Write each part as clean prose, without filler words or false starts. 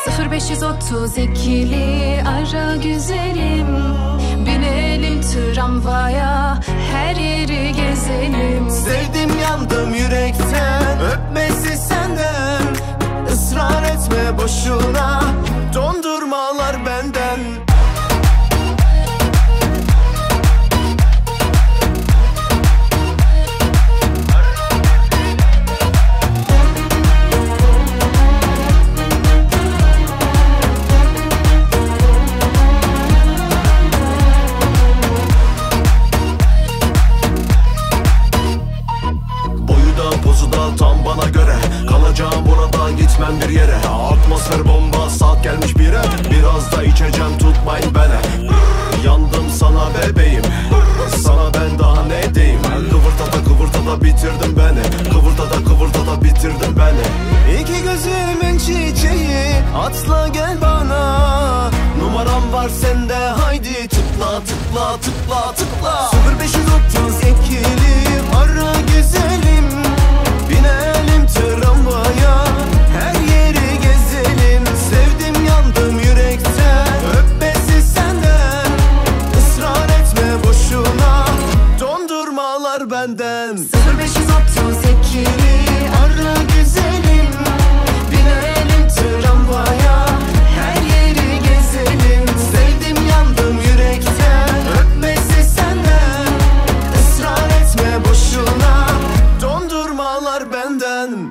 0532'li ara güzelim, binelim tramvaya, her yeri gezelim. Sevdim yandım yürekten, öpmesi senden. Israr etme boşuna, dondurmalar benden. Tam bana göre, kalacağım burada, gitmem bir yere. Atmosfer bomba, saat gelmiş bire. Biraz da içeceğim, tutmayın beni. Yandım sana bebeğim, sana ben daha ne diyeyim. Kıvırtada bitirdin beni, kıvırtada bitirdin beni. İki gözümün çiçeği, atla gel bana. Numaram var sende, haydi tıkla 0532'li ara güzelim, binelim tramvaya, her yeri gezelim. Sevdim yandım yürekten, öpmesi senden. Israr etme boşuna, dondurmalar benden. 0532'li ara güzelim, binelim tramvaya, her yeri gezelim. Sevdim yandım yürekten, öpmesi senden. Israr etme boşuna, dondurmalar benden.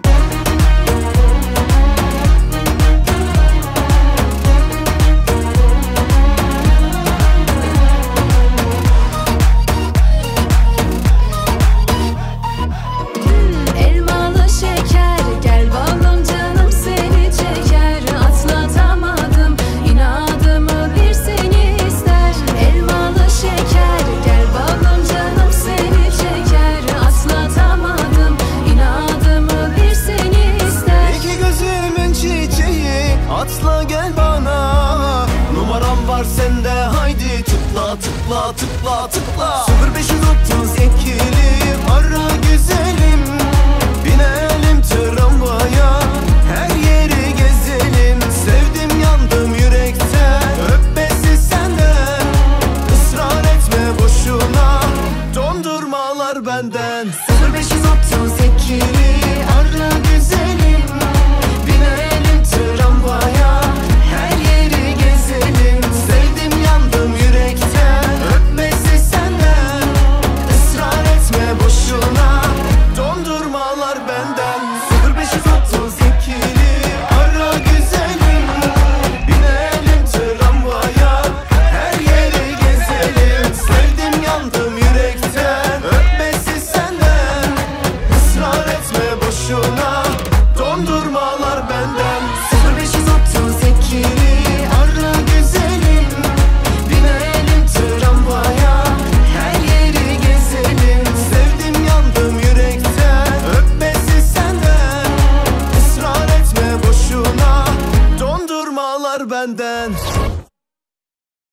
Elmalı şeker, gel balım canım seni çeker. Atlatamadım inadımı, bir seni ister. Elmalı şeker, gel balım canım seni çeker. Atlatamadım inadımı, bir seni ister. İki gözümün çiçeği, atla gel bana. Numaram var sende, haydi tıkla 0532'li